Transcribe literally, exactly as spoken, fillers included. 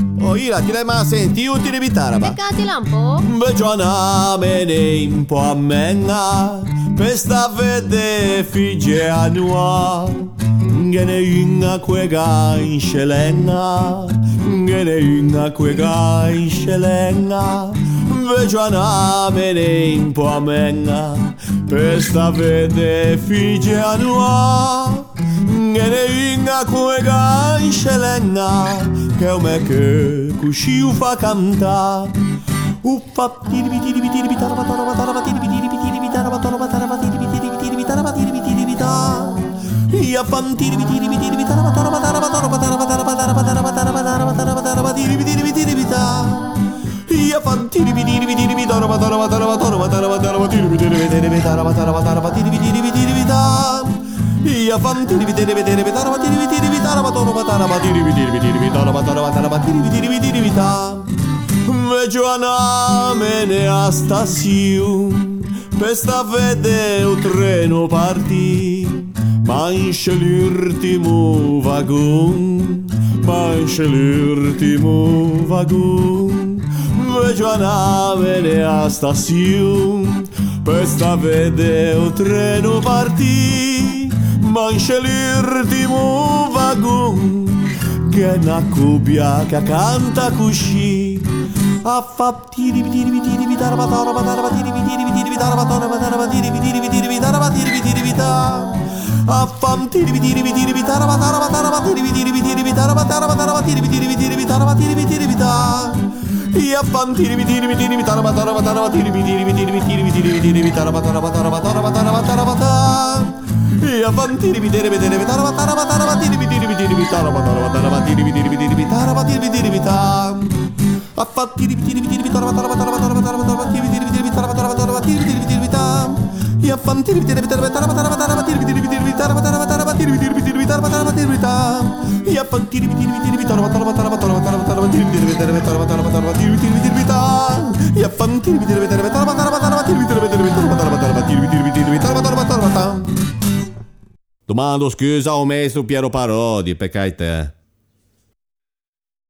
Oh, ira, ti l'hai mai sentito ti devi taraba. Peccati lampo? Begiana me ne un po' a menna, per sta vede figlie annua, che ne una quega in scelenna, che ne una quega in scelenna. Begiana me ne un po' a menna, per sta vede figlie annua, che ne una quega in scelenna, che è me che cusciu fa canta. Uffa tiribi tiribi tiribi taraba taraba taraba tiribi tiribi tiribi taraba taraba taraba tiribi tiribi tiribi taraba tiribi tiribi ta. Ia fan tiribi tiribi tiribi taraba taraba taraba taraba taraba taraba taraba taraba taraba taraba taraba taraba tiribi tiribi tiribi ta. Ia fan tiribi tiribi tiribi taraba taraba taraba taraba taraba taraba tiribi tiribi tiribi taraba taraba taraba tiribi tiribi tiribi ta. Ia fan tiribi tiribi tiribi taraba tiribi tiribi taraba taraba taraba tiribi tiribi tiribi taraba taraba taraba tiribi tiribi tiribi ta. Giovanna me ne a stazione, per sta vede un treno partì, ma esce l'ultimo vagon, ma esce l'ultimo vagon. Giovanna me ne a stazione, per sta vede un treno partì, ma esce l'ultimo vagon, che è una cubbia che canta cuscì. Affa tiribi tiribi tiribi taraba taraba taraba tiribi tiribi tiribi taraba taraba taraba tiribi tiribi tiribi taraba tiribi tiribi ta. Affam tiribi tiribi tiribi taraba taraba taraba tiribi tiribi tiribi taraba taraba taraba tiribi tiribi tiribi taraba tiribi tiribi ta. Affam tiribi tiribi tiribi taraba taraba taraba tiribi tiribi tiribi tiribi tiribi tiribi taraba taraba taraba taraba taraba taraba ta. Affam tiribi tiribi tiribi taraba taraba taraba tiribi tiribi tiribi taraba taraba taraba tiribi tiribi tiribi taraba tiribi tiribi ta. Affa tiribi tiribi tiribi taraba taraba taraba taraba taraba taraba tiribi tiribi tiribi taraba taraba taraba tiribi tiribi tiribi ta. Ia fan tiribi tiribi taraba taraba taraba taraba tiribi tiribi tiribi taraba taraba taraba tiribi tiribi tiribi taraba taraba tiribi ta. Ia fan tiribi tiribi tiribi taraba taraba taraba taraba taraba taraba tiribi tiribi tiribi taraba taraba taraba tiribi tiribi tiribi ta. Ia fan tiribi tiribi tiribi taraba taraba taraba tiribi tiribi tiribi taraba taraba taraba tiribi tiribi tiribi taraba taraba taraba ta. Domando scusa, ho messo Piero Parodi, peccai te.